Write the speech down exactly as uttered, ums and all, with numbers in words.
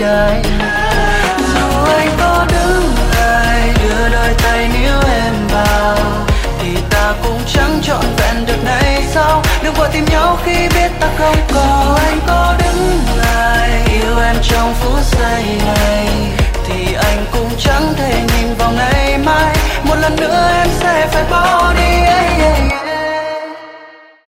đời. Dù anh có đứng lại đưa đôi tay níu em vào, thì ta cũng chẳng trọn vẹn được này sao. Đừng vội tìm nhau khi biết ta không còn.